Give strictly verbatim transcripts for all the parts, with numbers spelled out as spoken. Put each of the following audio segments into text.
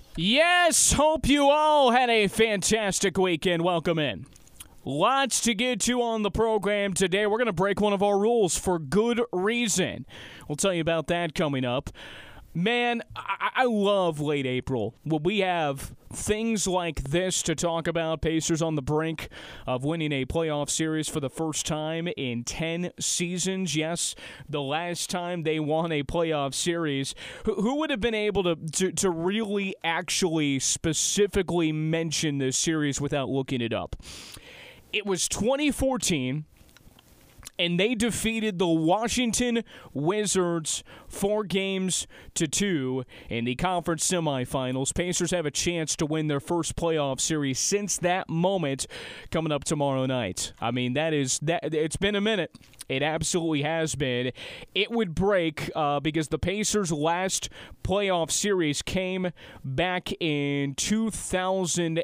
Yes, hope you all had a fantastic weekend. Welcome in. Lots to get to on the program today. We're going to break one of our rules for good reason. We'll tell you about that coming up. Man, I, I love late April when we have things like this to talk about. Pacers on the brink of winning a playoff series for the first time in ten seasons. Yes, the last time they won a playoff series. Who, who would have been able to, to, to really actually specifically mention this series without looking it up? It was twenty fourteen. And they defeated the Washington Wizards four games to two in the conference semifinals. Pacers have a chance to win their first playoff series since that moment coming up tomorrow night. I mean, that is that. It's been a minute. It absolutely has been. It would break uh, because the Pacers' last playoff series came back in two thousand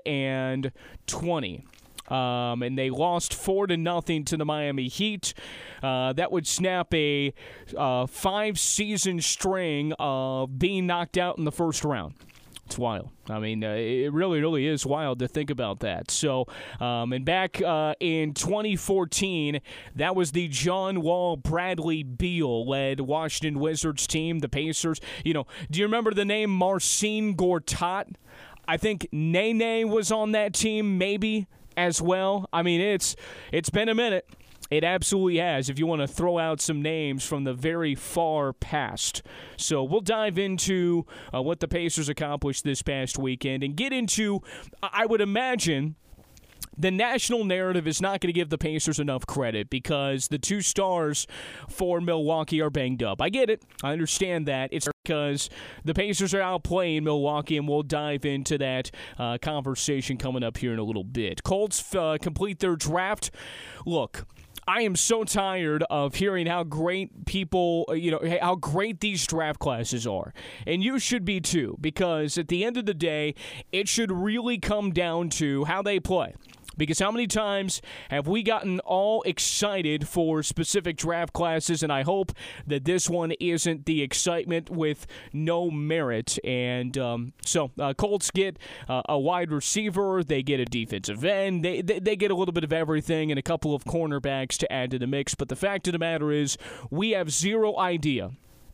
twenty. Um, and they lost four to nothing to the Miami Heat. Uh, that would snap a uh, five-season string of being knocked out in the first round. It's wild. I mean, uh, it really, really is wild to think about that. So, um, and back uh, in twenty fourteen, that was the John Wall, Bradley Beal-led Washington Wizards team, the Pacers. You know, do you remember the name Marcin Gortat? I think Nene was on that team, maybe, as well. I mean, it's it's been a minute. It absolutely has, if you want to throw out some names from the very far past. So we'll dive into uh, what the Pacers accomplished this past weekend and get into, I would imagine, the national narrative is not going to give the Pacers enough credit because the two stars for Milwaukee are banged up. I get it. I understand that. It's because the Pacers are outplaying Milwaukee, and we'll dive into that uh, conversation coming up here in a little bit. Colts uh, complete their draft. Look, I am so tired of hearing how great people, you know, how great these draft classes are. And you should be too, because at the end of the day, it should really come down to how they play. Because how many times have we gotten all excited for specific draft classes, and I hope that this one isn't the excitement with no merit. And um, so uh, Colts get uh, a wide receiver, they get a defensive end, they, they they get a little bit of everything and a couple of cornerbacks to add to the mix. But the fact of the matter is we have zero idea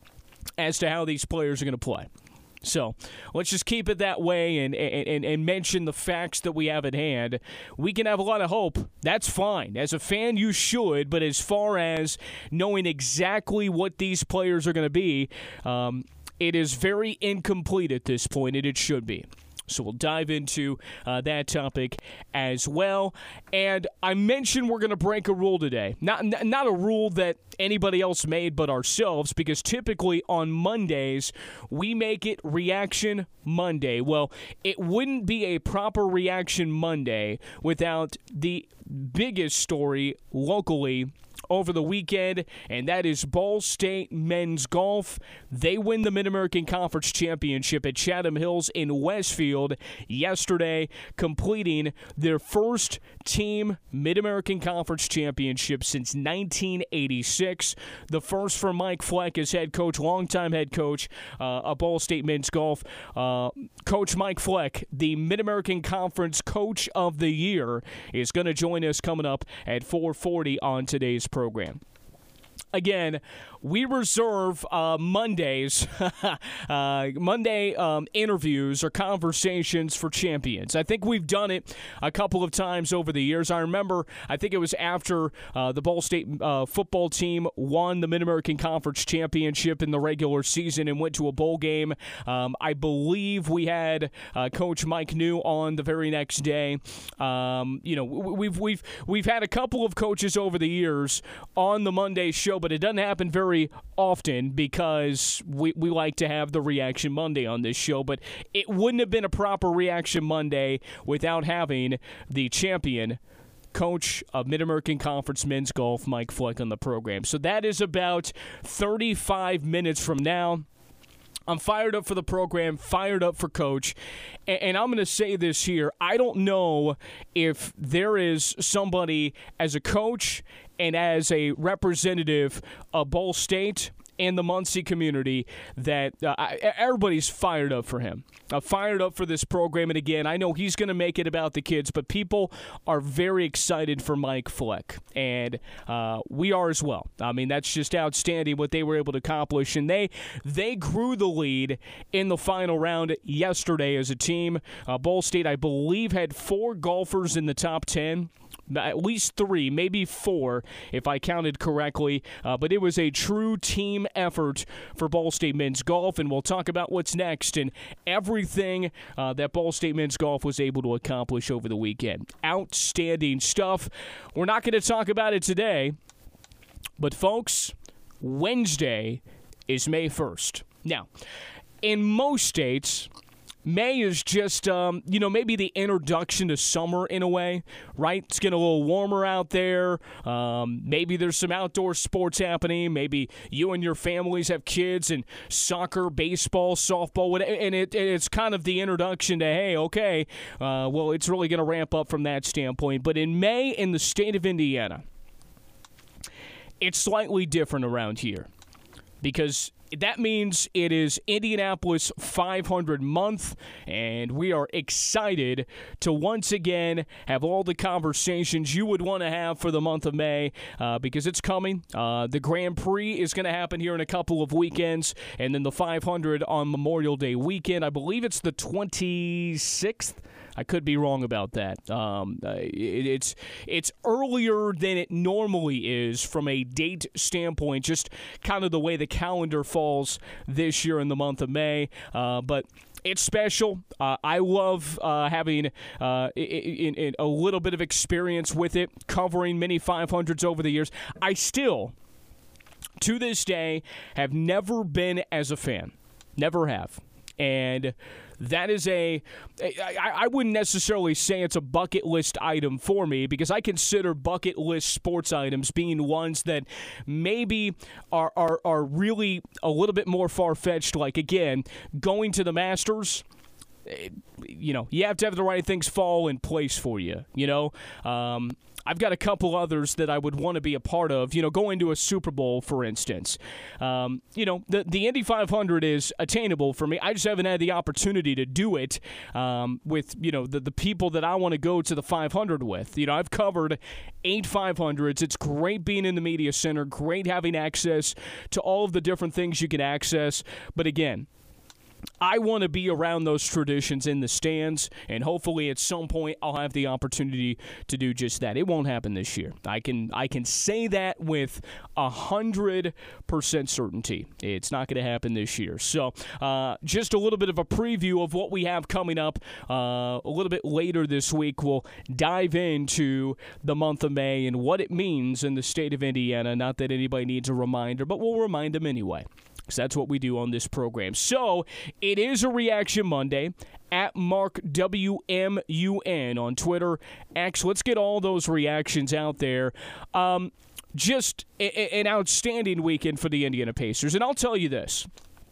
as to how these players are going to play. So let's just keep it that way and, and and mention the facts that we have at hand. We can have a lot of hope. That's fine. As a fan, you should. But as far as knowing exactly what these players are going to be, um, it is very incomplete at this point, and it should be. So we'll dive into uh, that topic as well. And I mentioned we're going to break a rule today. Not, not a rule that anybody else made but ourselves, because typically on Mondays, we make it Reaction Monday. Well, it wouldn't be a proper Reaction Monday without the biggest story locally over the weekend, and that is Ball State men's golf. They win the Mid-American Conference Championship at Chatham Hills in Westfield yesterday, completing their first team Mid-American Conference Championship since nineteen eighty-six. The first for Mike Fleck as head coach, longtime head coach uh, of Ball State men's golf. Uh, coach Mike Fleck, the Mid-American Conference Coach of the Year, is going to join us coming up at four forty on today's program. Again, we reserve uh, Mondays, uh, Monday um, interviews or conversations for champions. I think we've done it a couple of times over the years. I remember, I think it was after uh, the Ball State uh, football team won the Mid-American Conference Championship in the regular season and went to a bowl game. Um, I believe we had uh, Coach Mike New on the very next day. Um, you know, we've we've we've had a couple of coaches over the years on the Monday show, but it doesn't happen very often because we, we like to have the Reaction Monday on this show. But it wouldn't have been a proper Reaction Monday without having the champion coach of Mid-American Conference men's golf, Mike Fleck, on the program. So that is about thirty-five minutes from now. I'm fired up for the program, fired up for Coach, and, and I'm going to say this here. I don't know if there is somebody as a coach and as a representative of Ball State in the Muncie community that uh, I, everybody's fired up for him. Uh, fired up for this program. And again, I know he's going to make it about the kids, but people are very excited for Mike Fleck. And uh, we are as well. I mean, that's just outstanding what they were able to accomplish. And they they grew the lead in the final round yesterday as a team. Uh, Ball State, I believe, had four golfers in the top ten. At least three, maybe four, if I counted correctly. Uh, but it was a true team effort for Ball State men's golf, and we'll talk about what's next and everything uh, that Ball State men's golf was able to accomplish over the weekend. Outstanding stuff. We're not going to talk about it today, but folks, Wednesday is May first. Now, in most states, May is just, um, you know, maybe the introduction to summer in a way, right? It's getting a little warmer out there. Um, maybe there's some outdoor sports happening. Maybe you and your families have kids and soccer, baseball, softball, whatever, and it, it's kind of the introduction to, hey, okay, uh, well, it's really going to ramp up from that standpoint. But in May in the state of Indiana, it's slightly different around here because that means it is Indianapolis five hundred month, and we are excited to once again have all the conversations you would want to have for the month of May uh, because it's coming. Uh, the Grand Prix is going to happen here in a couple of weekends, and then the five hundred on Memorial Day weekend. I believe it's the twenty-sixth. I could be wrong about that. Um, it, it's it's earlier than it normally is from a date standpoint, just kind of the way the calendar falls this year in the month of May. Uh, but it's special. Uh, I love uh, having uh, in, in a little bit of experience with it, covering many five hundreds over the years. I still, to this day, have never been as a fan. Never have. And that is a, I, I wouldn't necessarily say it's a bucket list item for me because I consider bucket list sports items being ones that maybe are, are, are really a little bit more far-fetched. Like, again, going to the Masters, you know, you have to have the right things fall in place for you, you know. Um, I've got a couple others that I would want to be a part of, you know, going to a Super Bowl, for instance. Um, you know, the, the Indy five hundred is attainable for me. I just haven't had the opportunity to do it um, with, you know, the, the people that I want to go to the five hundred with. You know, I've covered eight five hundreds. It's great being in the media center, great having access to all of the different things you can access. But again, I want to be around those traditions in the stands, and hopefully at some point I'll have the opportunity to do just that. It won't happen this year. I can I can say that with one hundred percent certainty. It's not going to happen this year. So uh, just a little bit of a preview of what we have coming up uh, a little bit later this week. We'll dive into the month of May and what it means in the state of Indiana. Not that anybody needs a reminder, but we'll remind them anyway. Because that's what we do on this program. So, it is a Reaction Monday at Mark W M U N on Twitter. X, let's get all those reactions out there. Um, just a- an outstanding weekend for the Indiana Pacers. And I'll tell you this,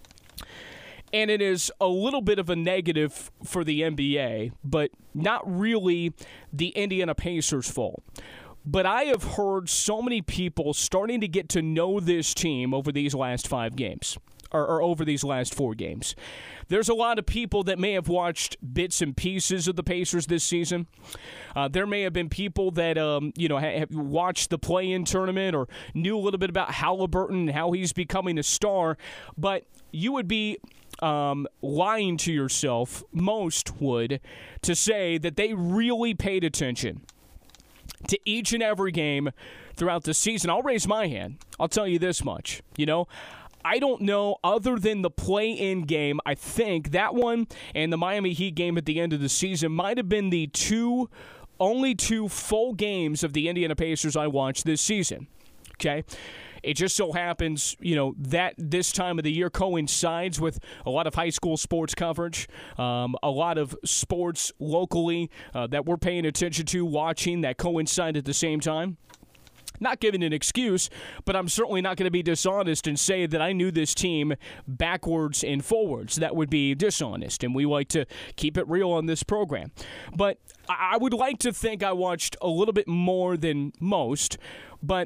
and it is a little bit of a negative for the N B A, but not really the Indiana Pacers' fault. But I have heard so many people starting to get to know this team over these last five games, or, or over these last four games. There's a lot of people that may have watched bits and pieces of the Pacers this season. Uh, there may have been people that um, you know ha- have watched the play-in tournament or knew a little bit about Halliburton and how he's becoming a star. But you would be um, lying to yourself, most would, to say that they really paid attention to each and every game throughout the season. I'll raise my hand. I'll tell you this much. You know, I don't know, other than the play-in game, I think that one and the Miami Heat game at the end of the season might have been the two, only two full games of the Indiana Pacers I watched this season. Okay? It just so happens, you know, that this time of the year coincides with a lot of high school sports coverage, um, a lot of sports locally uh, that we're paying attention to, watching, that coincide at the same time. Not giving an excuse, but I'm certainly not going to be dishonest and say that I knew this team backwards and forwards. That would be dishonest, and we like to keep it real on this program. But I would like to think I watched a little bit more than most, but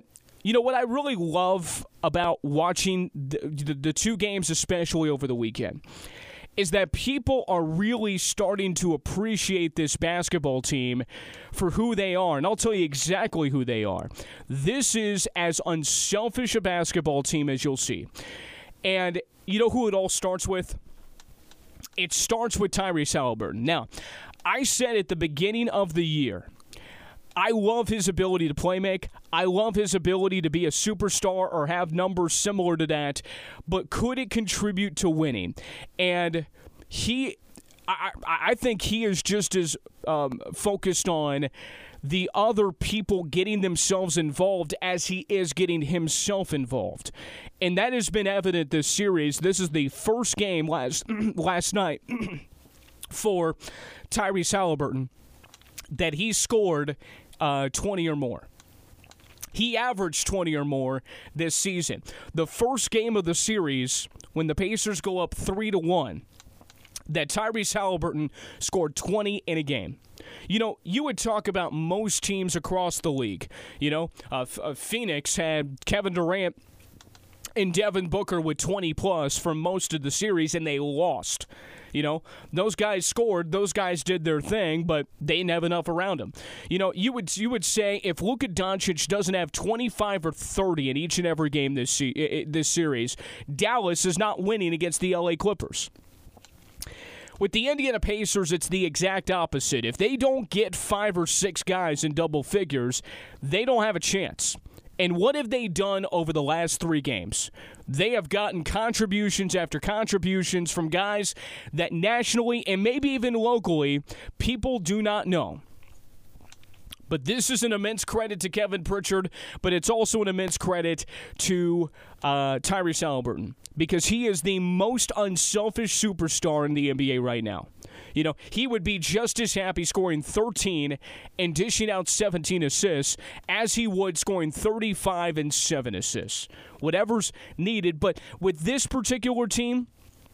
You know, what I really love about watching the, the, the two games, especially over the weekend, is that people are really starting to appreciate this basketball team for who they are. And I'll tell you exactly who they are. This is as unselfish a basketball team as you'll see. And you know who it all starts with? It starts with Tyrese Haliburton. Now, I said at the beginning of the year, I love his ability to play make. I love his ability to be a superstar or have numbers similar to that. But could it contribute to winning? And he, I, I think he is just as um, focused on the other people getting themselves involved as he is getting himself involved. And that has been evident this series. This is the first game last, last night for Tyrese Haliburton that he scored Uh, twenty or more. He averaged twenty or more this season. The first game of the series, when the Pacers go up three to one, that Tyrese Haliburton scored twenty in a game. You know, you would talk about most teams across the league. You know, uh, uh, Phoenix had Kevin Durant and Devin Booker with twenty plus for most of the series, and they lost. You know, those guys scored, those guys did their thing, but they didn't have enough around them. You know, you would you would say if Luka Doncic doesn't have twenty-five or thirty in each and every game this se- this series, Dallas is not winning against the L A Clippers. With the Indiana Pacers, it's the exact opposite. If they don't get five or six guys in double figures, they don't have a chance. And what have they done over the last three games? They have gotten contributions after contributions from guys that nationally and maybe even locally people do not know. But this is an immense credit to Kevin Pritchard, but it's also an immense credit to uh, Tyrese Haliburton because he is the most unselfish superstar in the N B A right now. You know, he would be just as happy scoring thirteen and dishing out seventeen assists as he would scoring thirty-five and seven assists. Whatever's needed. But with this particular team,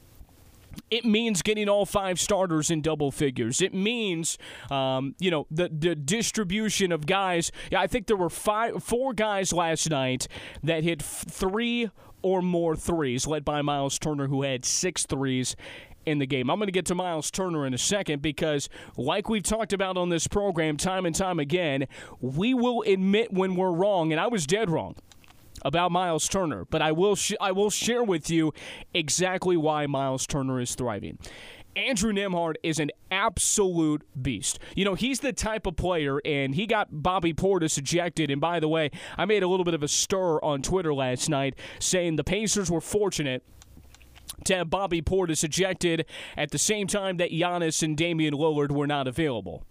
it means getting all five starters in double figures. It means, um, you know, the, the distribution of guys. Yeah, I think there were five, four guys last night that hit f- three or more threes, led by Miles Turner, who had six threes in the game. I'm going to get to Miles Turner in a second because, like we've talked about on this program time and time again, we will admit when we're wrong, and I was dead wrong about Miles Turner, but I will sh- I will share with you exactly why Miles Turner is thriving. Andrew Nembhard is an absolute beast. You know, he's the type of player, and he got Bobby Portis ejected. And by the way, I made a little bit of a stir on Twitter last night saying the Pacers were fortunate to have Bobby Portis ejected at the same time that Giannis and Damian Lillard were not available.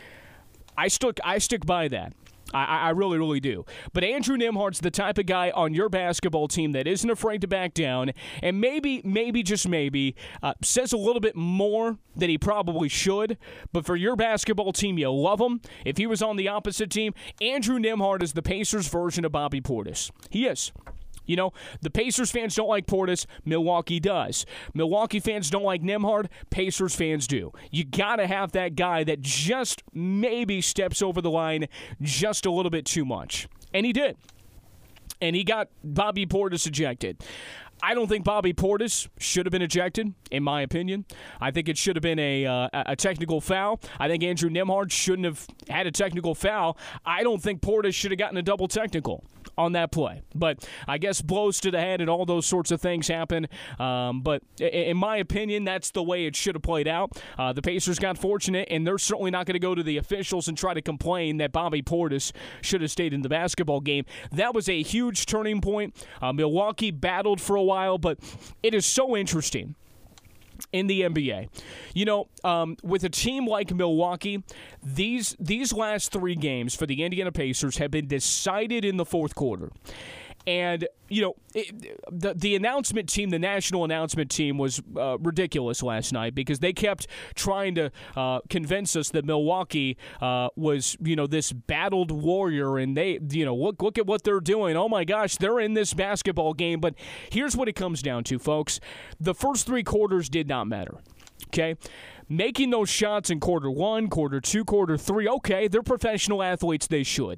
I stick, I stick by that. I, I really, really do. But Andrew Nembhard's the type of guy on your basketball team that isn't afraid to back down and maybe, maybe, just maybe, uh, says a little bit more than he probably should. But for your basketball team, you love him. If he was on the opposite team, Andrew Nembhard is the Pacers' version of Bobby Portis. He is. You know, the Pacers fans don't like Portis. Milwaukee does. Milwaukee fans don't like Nembhard. Pacers fans do. You got to have that guy that just maybe steps over the line just a little bit too much. And he did. And he got Bobby Portis ejected. I don't think Bobby Portis should have been ejected, in my opinion. I think it should have been a uh, a technical foul. I think Andrew Nembhard shouldn't have had a technical foul. I don't think Portis should have gotten a double technical on that play. But I guess blows to the head and all those sorts of things happen. Um, but in my opinion, that's the way it should have played out. Uh, the Pacers got fortunate, and they're certainly not going to go to the officials and try to complain that Bobby Portis should have stayed in the basketball game. That was a huge turning point. Uh, Milwaukee battled for a while, but it is so interesting in the N B A. You know, um, with a team like Milwaukee, these these last three games for the Indiana Pacers have been decided in the fourth quarter. And, you know, it, the the announcement team, the national announcement team was uh, ridiculous last night because they kept trying to uh, convince us that Milwaukee uh, was, you know, this battled warrior and they, you know, look, look at what they're doing. Oh, my gosh, they're in this basketball game. But here's what it comes down to, folks. The first three quarters did not matter, okay? Making those shots in quarter one, quarter two, quarter three, okay, they're professional athletes, they should.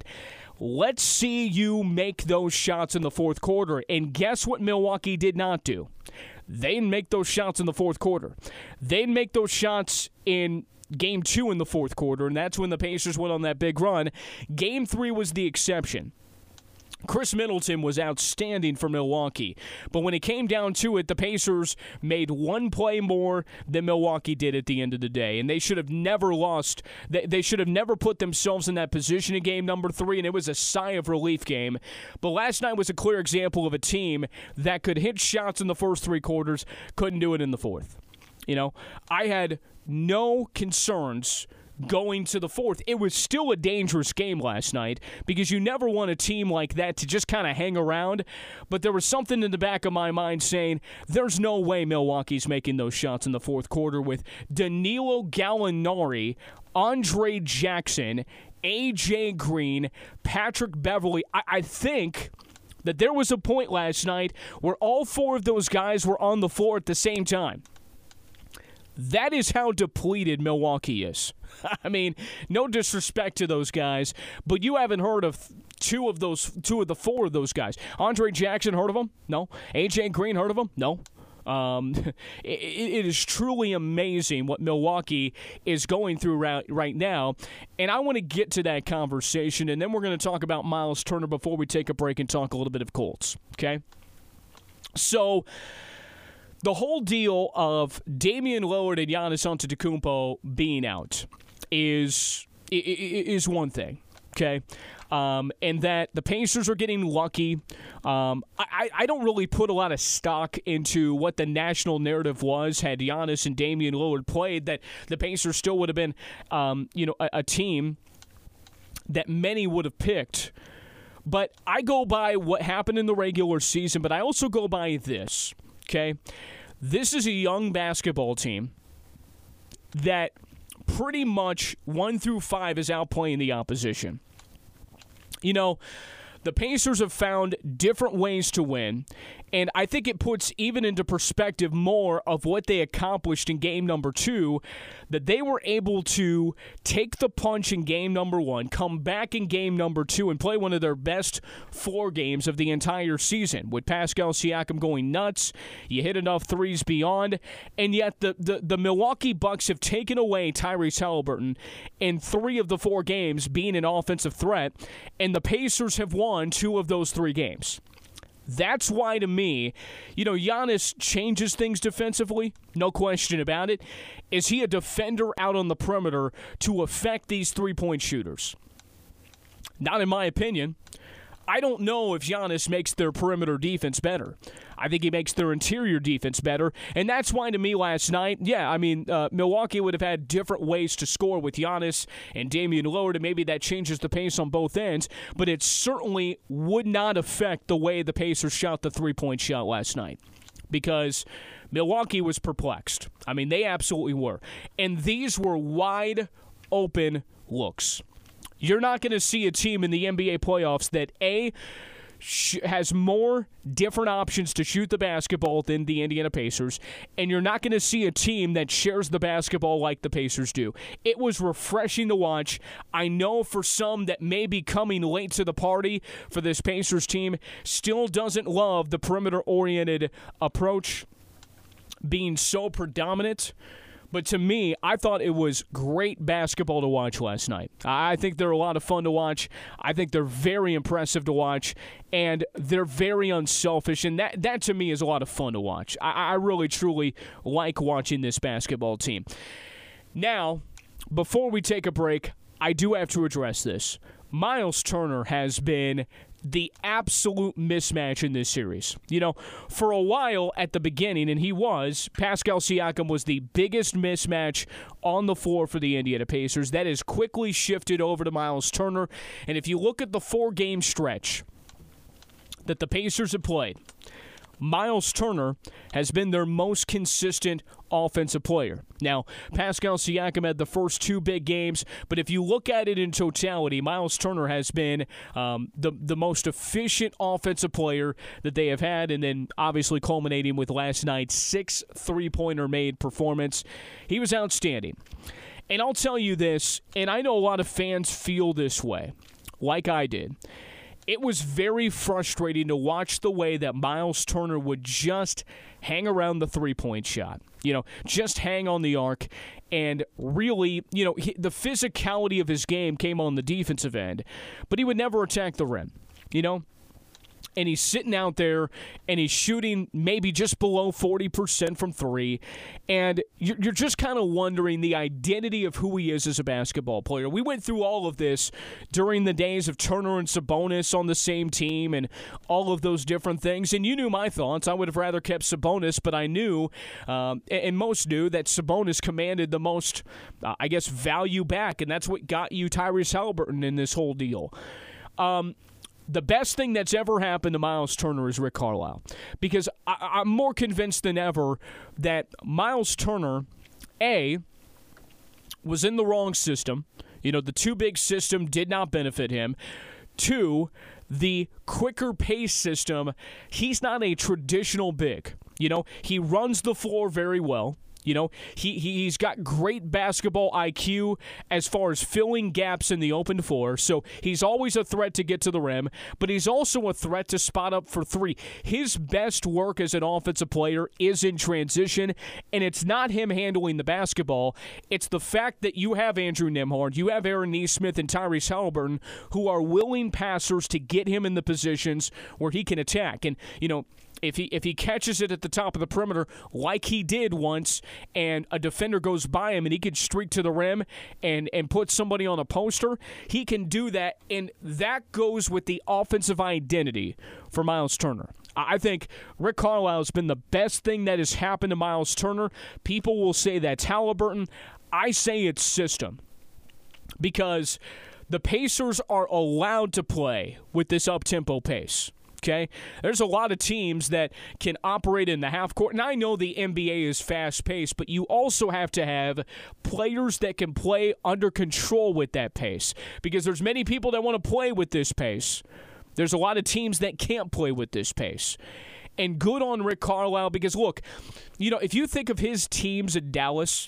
let's see you make those shots in the fourth quarter. And guess what Milwaukee did not do? They didn't make those shots in the fourth quarter. They didn't make those shots in game two in the fourth quarter, and that's when the Pacers went on that big run. Game three was the exception. Chris Middleton was outstanding for Milwaukee. But when it came down to it, the Pacers made one play more than Milwaukee did at the end of the day. And they should have never lost. They should have never put themselves in that position in game number three, and it was a sigh of relief game. But last night was a clear example of a team that could hit shots in the first three quarters, couldn't do it in the fourth. You know, I had no concerns going to the fourth. It was still a dangerous game last night because you never want a team like that to just kind of hang around. But there was something in the back of my mind saying there's no way Milwaukee's making those shots in the fourth quarter with Danilo Gallinari, Andre Jackson, A J Green, Patrick Beverley. I, I think that there was a point last night where all four of those guys were on the floor at the same time. That is how depleted Milwaukee is. I mean, no disrespect to those guys, but you haven't heard of two of those, two of the four of those guys. Andre Jackson, heard of him? No. A J Green, heard of him? No. Um, it, it is truly amazing what Milwaukee is going through right, right now, and I want to get to that conversation, and then we're going to talk about Myles Turner before we take a break and talk a little bit of Colts, okay? So the whole deal of Damian Lillard and Giannis Antetokounmpo being out is is one thing, okay? Um, and that the Pacers are getting lucky. Um, I, I don't really put a lot of stock into what the national narrative was had Giannis and Damian Lillard played, that the Pacers still would have been um, you know, a, a team that many would have picked. But I go by what happened in the regular season, but I also go by this. Okay, this is a young basketball team that pretty much one through five is outplaying the opposition. You know, the Pacers have found different ways to win, and I think it puts even into perspective more of what they accomplished in game number two, that they were able to take the punch in game number one, come back in game number two, and play one of their best four games of the entire season. With Pascal Siakam going nuts, you hit enough threes beyond, and yet the, the, the Milwaukee Bucks have taken away Tyrese Haliburton in three of the four games being an offensive threat, and the Pacers have won two of those three games. That's why, to me, you know, Giannis changes things defensively, no question about it. Is he a defender out on the perimeter to affect these three-point shooters? Not in my opinion. I don't know if Giannis makes their perimeter defense better. I think he makes their interior defense better, and that's why, to me, last night, yeah, I mean, uh, Milwaukee would have had different ways to score with Giannis and Damian Lillard, and maybe that changes the pace on both ends, but it certainly would not affect the way the Pacers shot the three-point shot last night, because Milwaukee was perplexed. I mean, they absolutely were, and these were wide-open looks. You're not going to see a team in the N B A playoffs that, A, sh- has more different options to shoot the basketball than the Indiana Pacers, and you're not going to see a team that shares the basketball like the Pacers do. It was refreshing to watch. I know for some that may be coming late to the party for this Pacers team still doesn't love the perimeter-oriented approach being so predominant. But to me, I thought it was great basketball to watch last night. I think they're a lot of fun to watch. I think they're very impressive to watch, and they're very unselfish, and that, that to me is a lot of fun to watch. I, I really, truly like watching this basketball team. Now, before we take a break, I do have to address this. Myles Turner has been the absolute mismatch in this series. You know, for a while at the beginning, and he was, Pascal Siakam was the biggest mismatch on the floor for the Indiana Pacers. That has quickly shifted over to Myles Turner. And if you look at the four-game stretch that the Pacers have played, Myles Turner has been their most consistent offensive player. Now, Pascal Siakam had the first two big games, but if you look at it in totality, Myles Turner has been um, the, the most efficient offensive player that they have had, and then obviously culminating with last night's six three-pointer made performance. He was outstanding. And I'll tell you this, and I know a lot of fans feel this way. like I did, it was very frustrating to watch the way that Myles Turner would just hang around the three-point shot. You know, just hang on the arc. And really, you know, he, the physicality of his game came on the defensive end. But he would never attack the rim, you know? And he's sitting out there, and he's shooting maybe just below forty percent from three. And you're, you're just kind of wondering the identity of who he is as a basketball player. We went through all of this during the days of Turner and Sabonis on the same team and all of those different things. And you knew my thoughts. I would have rather kept Sabonis, but I knew, um, and most knew, that Sabonis commanded the most, uh, I guess, value back. And that's what got you Tyrese Haliburton in this whole deal. Um... The best thing that's ever happened to Myles Turner is Rick Carlisle, because I, I'm more convinced than ever that Myles Turner, A, was in the wrong system. You know, the too big system did not benefit him. Two, the quicker pace system, he's not a traditional big. You know, he runs the floor very well. You know, he, he's got great basketball I Q as far as filling gaps in the open floor, so he's always a threat to get to the rim, but he's also a threat to spot up for three. His best work as an offensive player is in transition, and it's not him handling the basketball. It's the fact that you have Andrew Nembhard, you have Aaron Nesmith, and Tyrese Haliburton, who are willing passers to get him in the positions where he can attack. And, you know, If he if he catches it at the top of the perimeter like he did once, and a defender goes by him and he can streak to the rim and, and put somebody on a poster, he can do that, and that goes with the offensive identity for Myles Turner. I think Rick Carlisle has been the best thing that has happened to Myles Turner. People will say that's Haliburton. I say it's system, because the Pacers are allowed to play with this up-tempo pace. Okay, there's a lot of teams that can operate in the half court, and I know the N B A is fast-paced, but you also have to have players that can play under control with that pace, because there's many people that want to play with this pace. There's a lot of teams that can't play with this pace. And good on Rick Carlisle, because, look, you know, if you think of his teams in Dallas,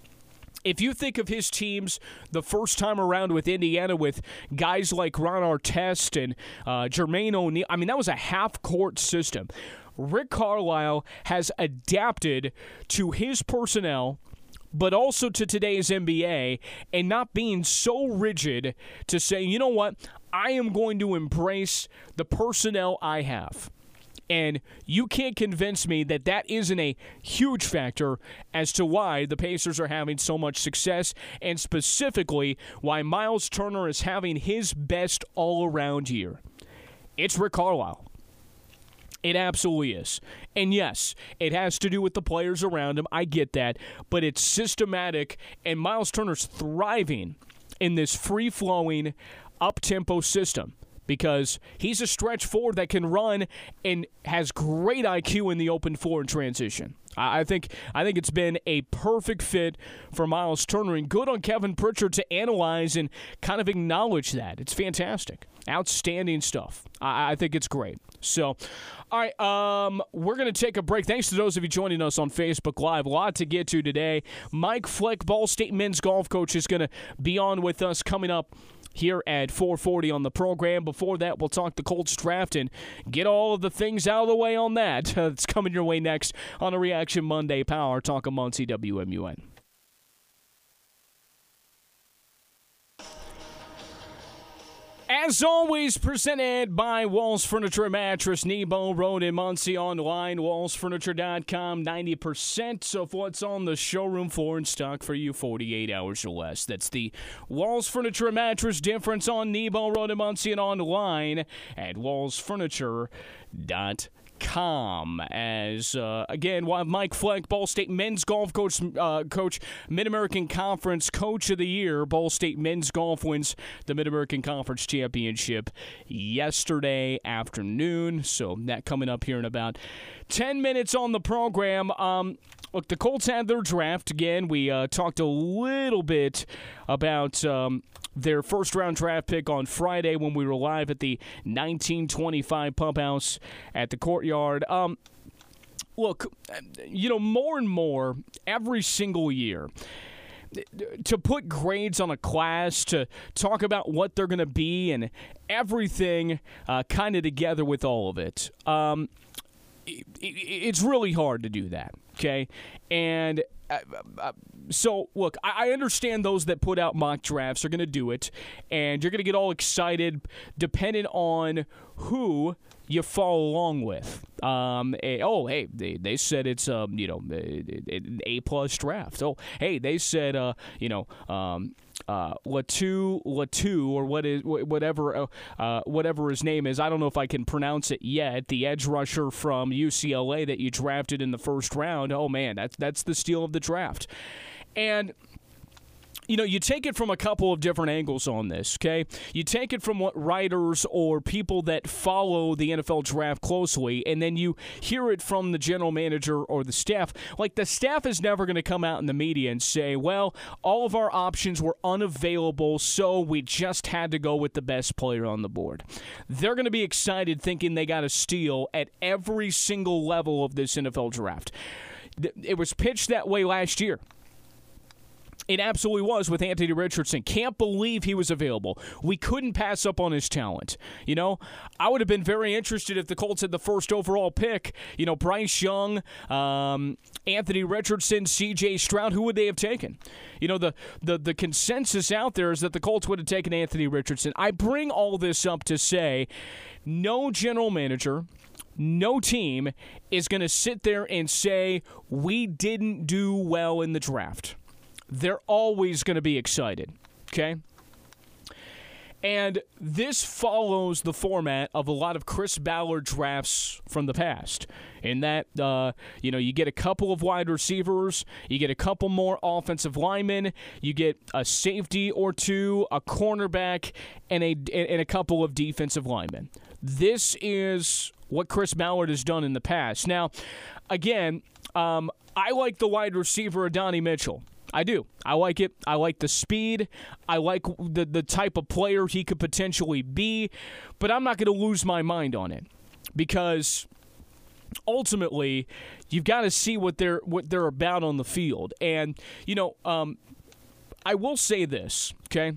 if you think of his teams the first time around with Indiana, with guys like Ron Artest and uh, Jermaine O'Neal, I mean, that was a half-court system. Rick Carlisle has adapted to his personnel, but also to today's N B A, and not being so rigid to say, you know what, I am going to embrace the personnel I have. And you can't convince me that that isn't a huge factor as to why the Pacers are having so much success, and specifically why Myles Turner is having his best all-around year. It's Rick Carlisle. It absolutely is. And yes, it has to do with the players around him. I get that. But it's systematic, and Myles Turner's thriving in this free-flowing, up-tempo system, because he's a stretch forward that can run and has great I Q in the open floor in transition. I think I think it's been a perfect fit for Myles Turner, and good on Kevin Pritchard to analyze and kind of acknowledge that. It's fantastic. Outstanding stuff. I, I think it's great. So, all right, um, we're going to take a break. Thanks to those of you joining us on Facebook Live. A lot to get to today. Mike Fleck, Ball State men's golf coach, is going to be on with us coming up here at four forty on the program. Before that, we'll talk the Colts draft and get all of the things out of the way on that. Uh, it's coming your way next on a Reaction Monday Power Talk of Muncie W M U N. As always, presented by Walls Furniture and Mattress, Nebo Road in Muncie. Online, walls furniture dot com. ninety percent of what's on the showroom floor in stock for you forty-eight hours or less. That's the Walls Furniture and Mattress difference on Nebo Road in Muncie, and online at walls furniture dot com. Com as uh, again, while Mike Fleck, Ball State men's golf coach, uh, coach, Mid-American Conference Coach of the Year. Ball State men's golf wins the Mid-American Conference Championship yesterday afternoon. So that coming up here in about ten minutes on the program. Um, look, the Colts had their draft again. We uh, talked a little bit about um, their first-round draft pick on Friday when we were live at the nineteen twenty-five Pump House at the Courtyard. Um, look, you know, more and more every single year, to put grades on a class, to talk about what they're going to be and everything uh, kind of together with all of it, um, it, it, it's really hard to do that, okay? And uh, uh, so, look, I, I understand those that put out mock drafts are going to do it, and you're going to get all excited depending on who you follow along with. Um, a, oh, hey, they, they said it's um, you know an A plus draft. Oh, hey, they said uh, you know um, uh, Latu Latu or what is whatever uh, uh, whatever his name is. I don't know if I can pronounce it yet. The edge rusher from U C L A that you drafted in the first round. Oh man, that's that's the steal of the draft, and. You know, you take it from a couple of different angles on this, okay? You take it from what writers or people that follow the N F L draft closely, and then you hear it from the general manager or the staff. Like, the staff is never going to come out in the media and say, well, all of our options were unavailable, so we just had to go with the best player on the board. They're going to be excited thinking they got a steal at every single level of this N F L draft. It was pitched that way last year. It absolutely was with Anthony Richardson. Can't believe he was available. We couldn't pass up on his talent. You know, I would have been very interested if the Colts had the first overall pick. You know, Bryce Young, um, Anthony Richardson, C J Stroud. Who would they have taken? You know, the, the, the consensus out there is that the Colts would have taken Anthony Richardson. I bring all this up to say no general manager, no team is going to sit there and say we didn't do well in the draft. They're always going to be excited, okay? And this follows the format of a lot of Chris Ballard drafts from the past, in that, uh, you know, you get a couple of wide receivers, you get a couple more offensive linemen, you get a safety or two, a cornerback, and a, and a couple of defensive linemen. This is what Chris Ballard has done in the past. Now, again, um, I like the wide receiver Adonai Mitchell. I do. I like it. I like the speed. I like the the type of player he could potentially be, but I'm not going to lose my mind on it because ultimately you've got to see what they're what they're about on the field. And you know, um, I will say this, okay?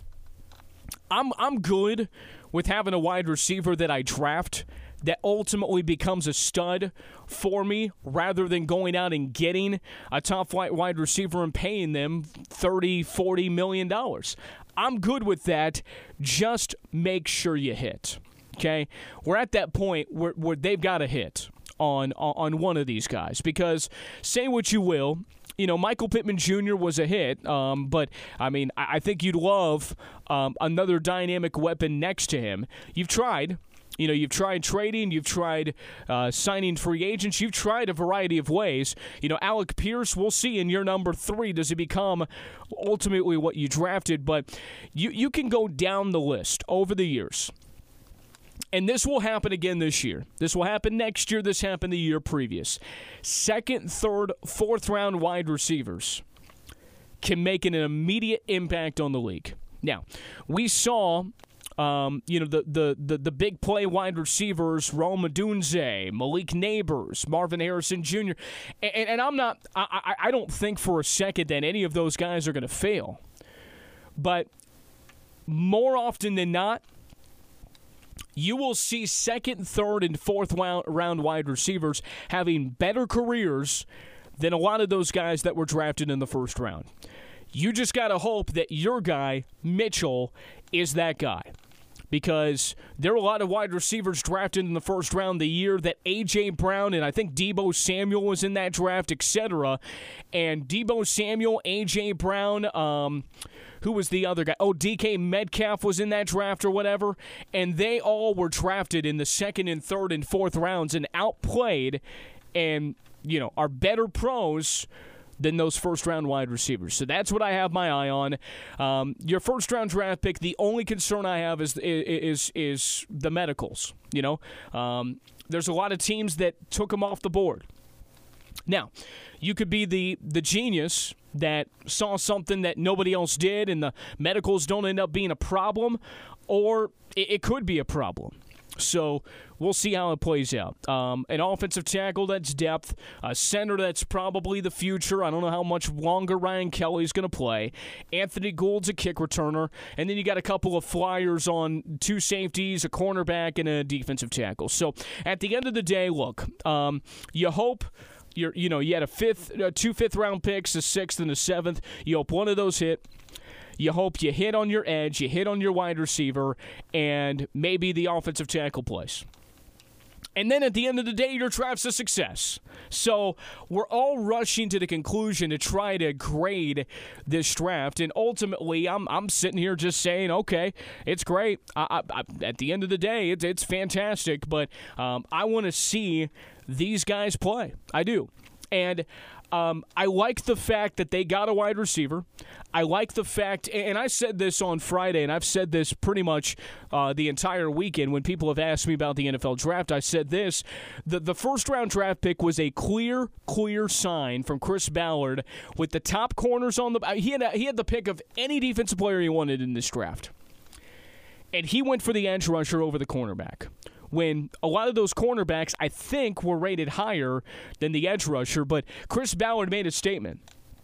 I'm I'm good with having a wide receiver that I draft that ultimately becomes a stud for me rather than going out and getting a top flight wide receiver and paying them thirty, forty million dollars. I'm good with that. Just make sure you hit. Okay? We're at that point where, where they've got to hit on, on one of these guys because say what you will, you know, Michael Pittman Junior was a hit, um, but, I mean, I, I think you'd love um, another dynamic weapon next to him. You've tried. You know, you've tried trading, you've tried uh, signing free agents, you've tried a variety of ways. You know, Alec Pierce, we'll see in year number three, does he become ultimately what you drafted? But you, you can go down the list over the years. And this will happen again this year. This will happen next year. This happened the year previous. Second, third, fourth round wide receivers can make an immediate impact on the league. Now, we saw... Um, you know, the, the, the, the big play wide receivers, Rome Odunze, Malik Neighbors, Marvin Harrison Junior And, and I'm not, I, I don't think for a second that any of those guys are going to fail. But more often than not, you will see second, third, and fourth round wide receivers having better careers than a lot of those guys that were drafted in the first round. You just got to hope that your guy, Mitchell, is that guy. Because there were a lot of wide receivers drafted in the first round the year that A J. Brown and I think Deebo Samuel was in that draft, et cetera. And Deebo Samuel, A J. Brown, um, who was the other guy? Oh, D K Metcalf was in that draft or whatever. And they all were drafted in the second and third and fourth rounds and outplayed and, you know, are better pros than those first-round wide receivers. So that's what I have my eye on. Um, your first-round draft pick, the only concern I have is is is the medicals. You know, um, there's a lot of teams that took them off the board. Now, you could be the the genius that saw something that nobody else did, and the medicals don't end up being a problem, or it, it could be a problem. So we'll see how it plays out. Um, an offensive tackle that's depth, a center that's probably the future. I don't know how much longer Ryan Kelly's going to play. Anthony Gould's a kick returner. And then you got a couple of flyers on two safeties, a cornerback, and a defensive tackle. So at the end of the day, look, um, you hope you're, you know, you had a fifth, uh, two fifth-round picks, a sixth and a seventh. You hope one of those hit. You hope you hit on your edge, you hit on your wide receiver, and maybe the offensive tackle plays. And then at the end of the day, your draft's a success. So we're all rushing to the conclusion to try to grade this draft. And ultimately, I'm I'm sitting here just saying, okay, it's great. I, I, I, at the end of the day, it's, it's fantastic. But um, I want to see these guys play. I do. And um, I like the fact that they got a wide receiver. I like the fact, and I said this on Friday, and I've said this pretty much uh, the entire weekend when people have asked me about the N F L draft. I said this, the, the first-round draft pick was a clear, clear sign from Chris Ballard with the top corners on the – he had a, he had the pick of any defensive player he wanted in this draft. And he went for the edge rusher over the cornerback, when a lot of those cornerbacks, I think, were rated higher than the edge rusher. But Chris Ballard made a statement.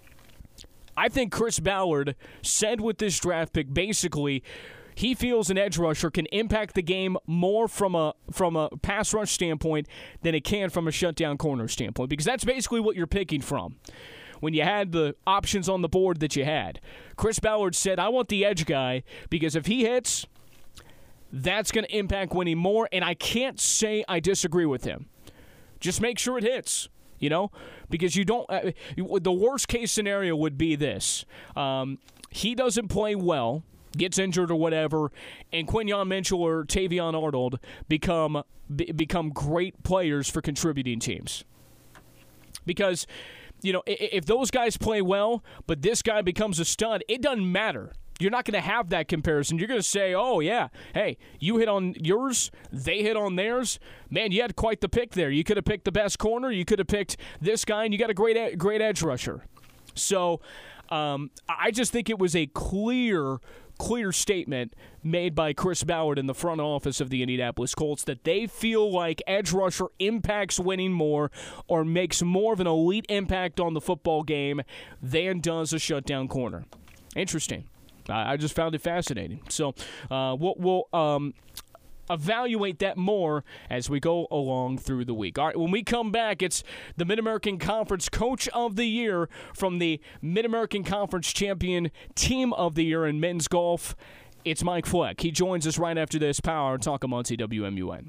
I think Chris Ballard said with this draft pick, basically, he feels an edge rusher can impact the game more from a from a pass rush standpoint than it can from a shutdown corner standpoint, because that's basically what you're picking from. When you had the options on the board that you had, Chris Ballard said, I want the edge guy because if he hits, that's going to impact winning more, and I can't say I disagree with him. Just make sure it hits, you know, because you don't uh, – the worst-case scenario would be this. Um, he doesn't play well, gets injured or whatever, and Quinyon Mitchell or Tavion Arnold become be, become great players for contributing teams. Because, you know, if those guys play well, but this guy becomes a stud, it doesn't matter. You're not going to have that comparison. You're going to say, oh, yeah, hey, you hit on yours, they hit on theirs. Man, you had quite the pick there. You could have picked the best corner. You could have picked this guy, and you got a great great edge rusher. So um, I just think it was a clear, clear statement made by Chris Ballard in the front office of the Indianapolis Colts that they feel like edge rusher impacts winning more or makes more of an elite impact on the football game than does a shutdown corner. Interesting. I just found it fascinating. So uh, we'll, we'll um, evaluate that more as we go along through the week. All right, when we come back, it's the Mid-American Conference Coach of the Year from the Mid-American Conference Champion Team of the Year in men's golf. It's Mike Fleck. He joins us right after this. Power Talk of Muncie, W M U N.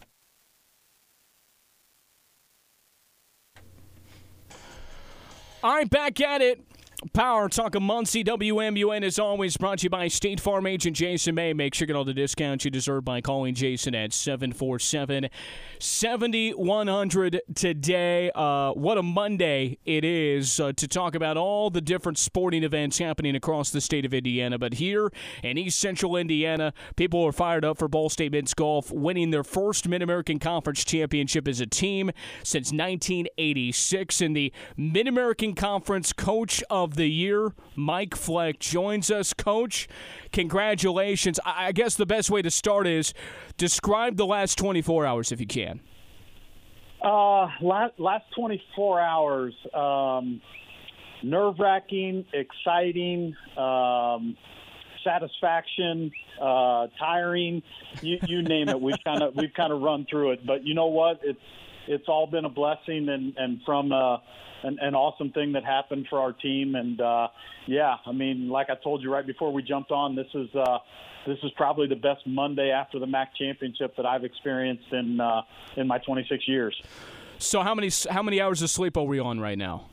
All right, back at it. Power Talk of Muncie, W M U N, is always brought to you by State Farm agent Jason May. Make sure you get all the discounts you deserve by calling Jason at seven four seven, seven one zero zero today. Uh, what a Monday it is uh, to talk about all the different sporting events happening across the state of Indiana. But here in East Central Indiana, people are fired up for Ball State Men's Golf winning their first Mid-American Conference championship as a team since nineteen eighty-six. And the Mid-American Conference Coach of the Year, Mike Fleck, joins us. Coach, congratulations. I guess the best way to start is describe the last twenty-four hours if you can. Uh, last, last twenty-four hours, um, nerve-wracking, exciting, um, satisfaction, uh, tiring, you, you name it. We've kind of we've kind of run through it, but you know what? It's it's all been a blessing, and and from uh, an, an awesome thing that happened for our team. And uh, yeah, I mean, like I told you right before we jumped on, this is uh, this is probably the best Monday after the M A C championship that I've experienced in uh, in my twenty-six years. So how many how many hours of sleep are we on right now?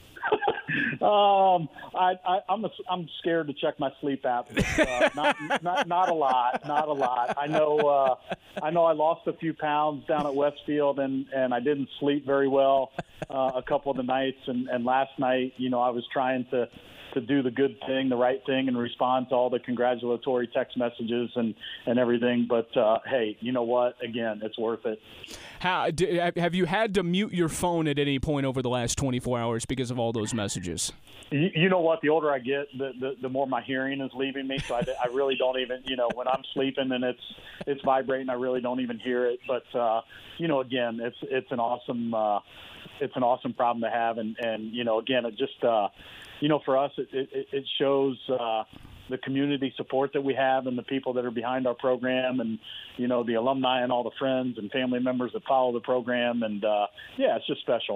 um, I, I, I'm a, I'm scared to check my sleep app. Uh, not, not not a lot, not a lot. I know uh, I know I lost a few pounds down at Westfield, and, and I didn't sleep very well uh, a couple of the nights. And, and last night, you know, I was trying to. to do the good thing, the right thing, and respond to all the congratulatory text messages and, and everything. But, uh, hey, you know what? Again, it's worth it. How, have you had to mute your phone at any point over the last twenty-four hours because of all those messages? You, you know what? The older I get, the, the the more my hearing is leaving me. So I, I really don't even, you know, when I'm sleeping and it's it's vibrating, I really don't even hear it. But uh, you know, again, it's it's an awesome uh, it's an awesome problem to have, and and you know, again, it just uh, you know, for us, it it, it shows. Uh, the community support that we have and the people that are behind our program, and, you know, the alumni and all the friends and family members that follow the program. And, uh, yeah, it's just special.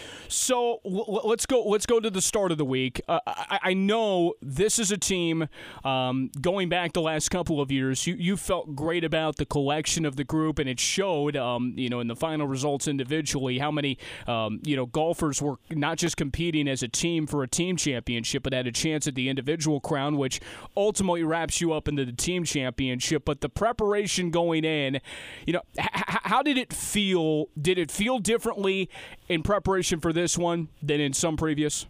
So l- let's go let's go to the start of the week. Uh, I-, I know this is a team, um, going back the last couple of years, you, you felt great about the collection of the group, and it showed, um, you know, in the final results individually, how many, um, you know, golfers were not just competing as a team for a team championship, but had a chance at the individual crown, which ultimately wraps you up into the team championship. But the preparation going in, you know, h- how did it feel? Did it feel differently in preparation for this one than in some previous?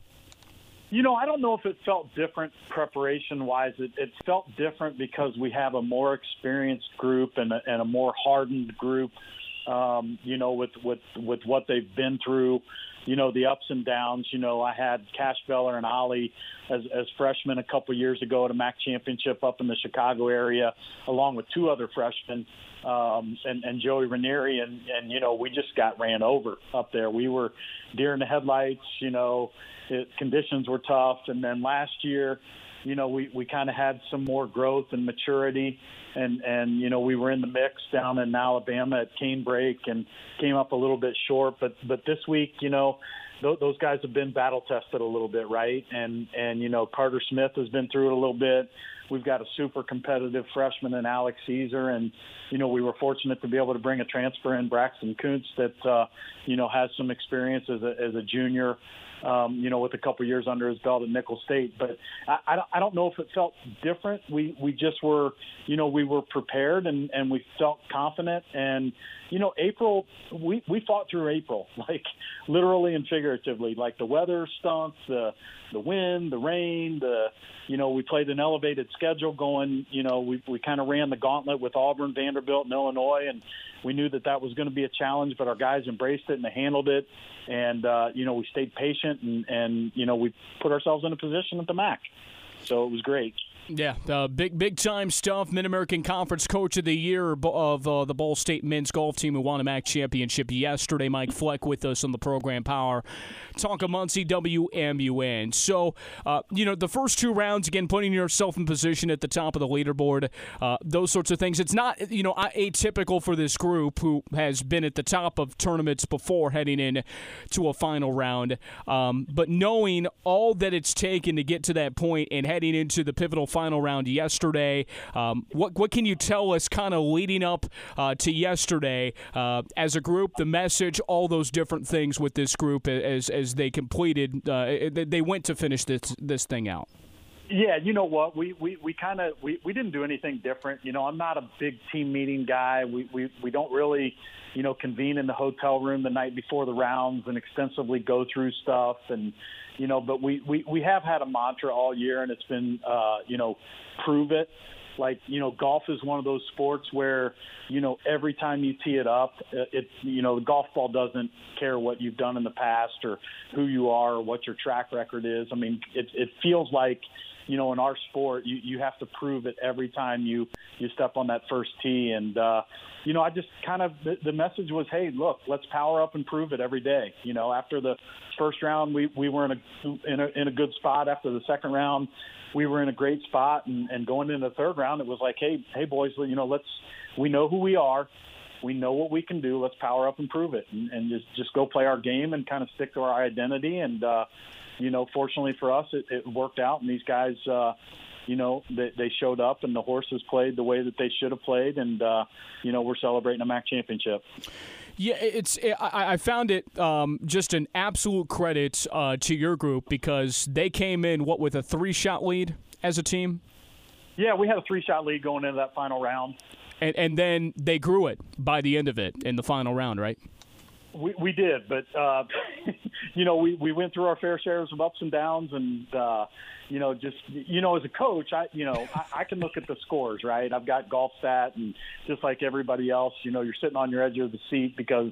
You know, I don't know if it felt different preparation-wise. It, it felt different because we have a more experienced group and a, and a more hardened group, um, you know, with, with, with what they've been through. You know, the ups and downs. You know, I had Cash Veller and Ollie as, as freshmen a couple years ago at a M A C championship up in the Chicago area, along with two other freshmen, um, and, and Joey Ranieri. And, and, you know, we just got ran over up there. We were deer in the headlights. You know, it, conditions were tough. And then last year, you know, we, we kind of had some more growth and maturity. And, and, you know, we were in the mix down in Alabama at Canebrake and came up a little bit short. But but this week, you know, th- those guys have been battle tested a little bit, right? And, and, you know, Carter Smith has been through it a little bit. We've got a super competitive freshman in Alex Caesar. And, you know, we were fortunate to be able to bring a transfer in, Braxton Kuntz, that, uh, you know, has some experience as a, as a junior. Um, you know, with a couple years under his belt at Nicholls State. But I, I, don't, I don't know if it felt different. We we just were, you know, we were prepared and, and we felt confident. And, you know, April, we, we fought through April, like literally and figuratively. Like the weather stunk, the the wind, the rain, the, you know, we played an elevated schedule going, you know, we, we kind of ran the gauntlet with Auburn, Vanderbilt, and Illinois. And we knew that that was going to be a challenge, but our guys embraced it and they handled it. And, uh, you know, we stayed patient and, and, you know, we put ourselves in a position at the M A C. So it was great. Yeah, uh, big big time stuff. Mid-American Conference Coach of the Year of uh, the Ball State men's golf team who won a M A C championship yesterday. Mike Fleck with us on the program Power Talk of Muncie W M U N. So, uh, you know, the first two rounds, again, putting yourself in position at the top of the leaderboard, uh, those sorts of things. It's not, you know, atypical for this group who has been at the top of tournaments before heading in to a final round. Um, but knowing all that it's taken to get to that point and heading into the pivotal final final round yesterday. Um, what what can you tell us kind of leading up uh, to yesterday uh, as a group, the message, all those different things with this group as as they completed, uh, they went to finish this this thing out? Yeah, you know what? We we, we kind of we, we didn't do anything different. You know, I'm not a big team meeting guy. We, we we don't really, you know, convene in the hotel room the night before the rounds and extensively go through stuff. And, you know, but we, we, we have had a mantra all year, and it's been, uh, you know, prove it. Like, you know, golf is one of those sports where, you know, every time you tee it up, it, you know, the golf ball doesn't care what you've done in the past or who you are or what your track record is. I mean, it, it feels like, you know, in our sport, you, you have to prove it every time you, you step on that first tee. And, uh, you know, I just kind of, the, the message was, hey, look, let's power up and prove it every day. You know, after the first round, we, we were in a, in a, in a good spot. After the second round, we were in a great spot. And, and going into the third round, it was like, hey, hey, boys, you know, let's, we know who we are. We know what we can do. Let's power up and prove it, and, and just, just go play our game and kind of stick to our identity. And, uh, you know, fortunately for us, it, it worked out. And these guys, uh, you know, they, they showed up, and the horses played the way that they should have played. And, uh, you know, we're celebrating a M A C championship. Yeah, it's. I, I found it um, just an absolute credit uh, to your group because they came in, what, with a three-shot lead as a team? Yeah, we had a three-shot lead going into that final round. And, and then they grew it by the end of it in the final round, right? We we did, but, uh, you know, we, we went through our fair shares of ups and downs. And, uh, you know, just, you know, as a coach, I, you know, I, I can look at the scores, right? I've got Golf Stat, and just like everybody else, you know, you're sitting on your edge of the seat because,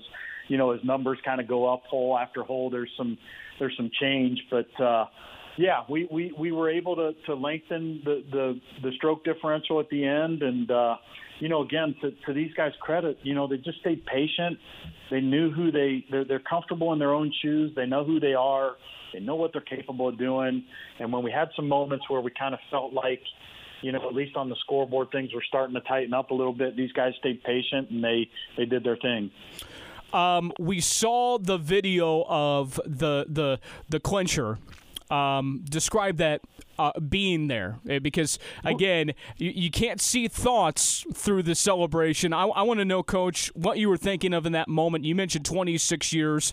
you know, his numbers kind of go up hole after hole. There's some there's some change, but uh, yeah, we, we, we were able to, to lengthen the, the, the stroke differential at the end. And, uh, you know, again, to, to these guys' credit, you know, they just stayed patient. They knew who they they're, they're comfortable in their own shoes. They know who they are. They know what they're capable of doing. And when we had some moments where we kind of felt like, you know, at least on the scoreboard, things were starting to tighten up a little bit, these guys stayed patient and they, they did their thing. Um, we saw the video of the the the clincher. Um, describe that uh, being there, because again, you, you can't see thoughts through the celebration. I, I want to know, Coach, what you were thinking of in that moment. You mentioned twenty-six years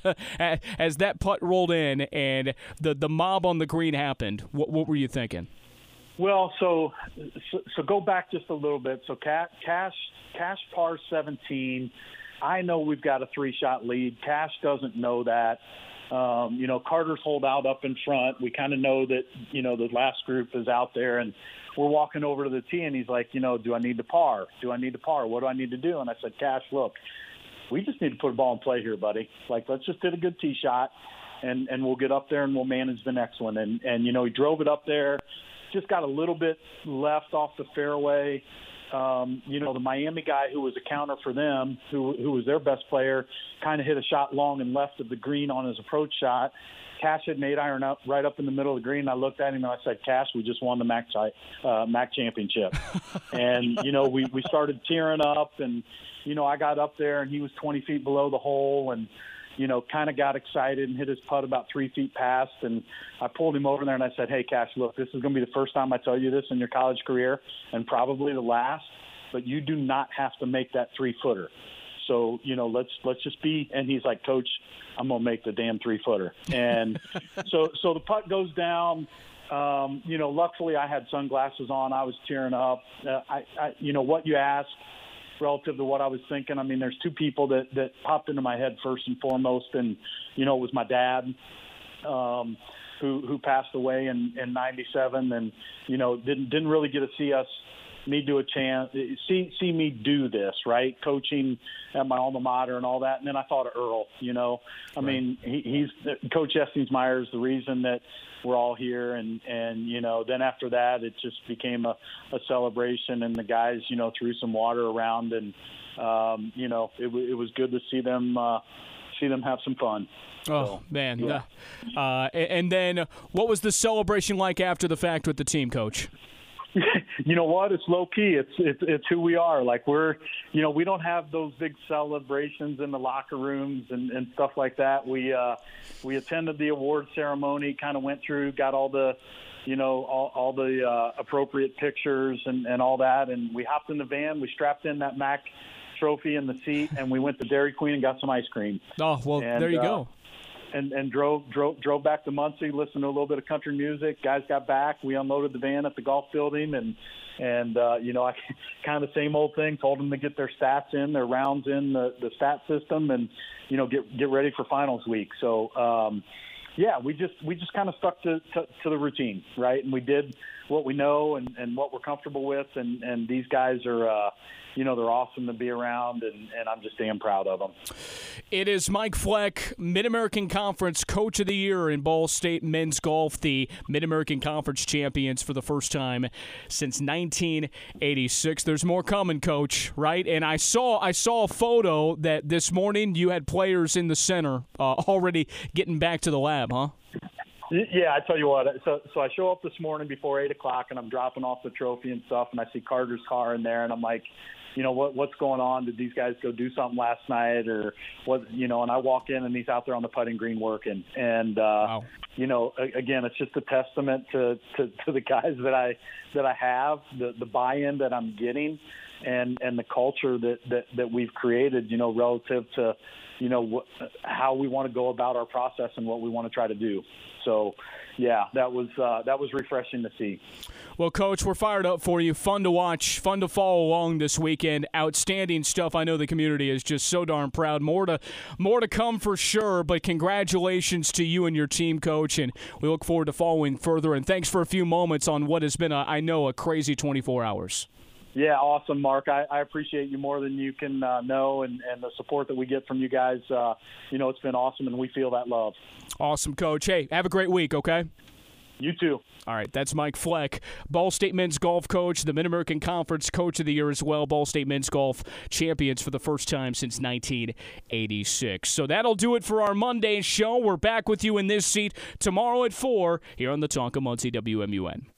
as that putt rolled in and the the mob on the green happened. What, what were you thinking? Well, so, so so go back just a little bit. So Cash Cash par seventeen. I know we've got a three-shot lead. Cash doesn't know that. Um, you know, Carter's holed out up in front. We kind of know that, you know, the last group is out there, and we're walking over to the tee, and he's like, you know, do I need to par? Do I need to par? What do I need to do? And I said, Cash, look, we just need to put a ball in play here, buddy. Like, let's just hit a good tee shot, and, and we'll get up there and we'll manage the next one. And, and, you know, he drove it up there, just got a little bit left off the fairway. Um, you know, the Miami guy who was a counter for them, who who was their best player, kind of hit a shot long and left of the green on his approach shot. Cash had an eight iron up right up in the middle of the green. And I looked at him and I said, Cash, we just won the MAC uh, MAC championship. And, you know, we, we started tearing up, and, you know, I got up there and he was twenty feet below the hole, and, you know, kind of got excited and hit his putt about three feet past. And I pulled him over there and I said, hey, Cash, look, this is going to be the first time I tell you this in your college career, and probably the last, but you do not have to make that three-footer. So, you know, let's let's just be – and he's like, Coach, I'm going to make the damn three-footer. And so so the putt goes down. Um, you know, luckily I had sunglasses on. I was tearing up. Uh, I, I, you know, what you asked, relative to what I was thinking. I mean, there's two people that, that popped into my head first and foremost, and, you know, it was my dad, um, who who passed away in, in ninety-seven, and, you know, didn't didn't really get to see us, me do a chance, see see me do this, right? Coaching at my alma mater and all that. And then I thought of Earl, you know. I right. mean, he, he's Coach Estingsmeyer is the reason that we're all here. And, and, you know, then after that, it just became a, a celebration, and the guys, you know, threw some water around, and, um, you know, it, it was good to see them, uh, see them have some fun. Oh, so, man. Yeah. Uh, and then what was the celebration like after the fact with the team, Coach? You know what? It's low key. It's, it's it's who we are. Like, we're, you know, we don't have those big celebrations in the locker rooms and, and stuff like that. We uh, we attended the award ceremony, kind of went through, got all the, you know, all, all the uh, appropriate pictures and, and all that, and we hopped in the van. We strapped in that MAC trophy in the seat, and we went to Dairy Queen and got some ice cream. Oh, well, and, there you uh, go. And, and drove drove drove back to Muncie, listened to a little bit of country music. Guys got back. We unloaded the van at the golf building, and and uh, you know, I kind of the same old thing. Told them to get their stats in, their rounds in the, the stat system, and you know, get get ready for finals week. So um, yeah, we just we just kind of stuck to, to to the routine, right? And we did what we know and, and what we're comfortable with, and, and these guys are. Uh, You know, they're awesome to be around, and, and I'm just damn proud of them. It is Mike Fleck, Mid-American Conference Coach of the Year in Ball State Men's Golf, the Mid-American Conference champions for the first time since nineteen eighty-six. There's more coming, Coach, right? And I saw I saw a photo that this morning you had players in the center uh, already getting back to the lab, huh? Yeah, I tell you what. So, so I show up this morning before eight o'clock, and I'm dropping off the trophy and stuff, and I see Carter's car in there, and I'm like, you know, what what's going on? Did these guys go do something last night, or what? You know, and I walk in, and he's out there on the putting green working, and uh, wow. you know, again, it's just a testament to, to, to the guys that I that I have, the the buy-in that I'm getting, and and the culture that that, that we've created, you know, relative to, you know, wh- how we want to go about our process and what we want to try to do. So, yeah, that was uh, that was refreshing to see. Well, Coach, we're fired up for you. Fun to watch, fun to follow along this weekend. Outstanding stuff. I know the community is just so darn proud. More to more to come for sure, but congratulations to you and your team, Coach, and we look forward to following further. And thanks for a few moments on what has been, a, I know, a crazy twenty-four hours. Yeah, awesome, Mark. I, I appreciate you more than you can uh, know, and, and the support that we get from you guys. Uh, you know, it's been awesome, and we feel that love. Awesome, Coach. Hey, have a great week, okay? You too. All right, that's Mike Fleck, Ball State men's golf coach, the Mid-American Conference Coach of the Year as well, Ball State men's golf champions for the first time since nineteen eighty-six. So that'll do it for our Monday show. We're back with you in this seat tomorrow at four here on the Talk of Muncie W M U N.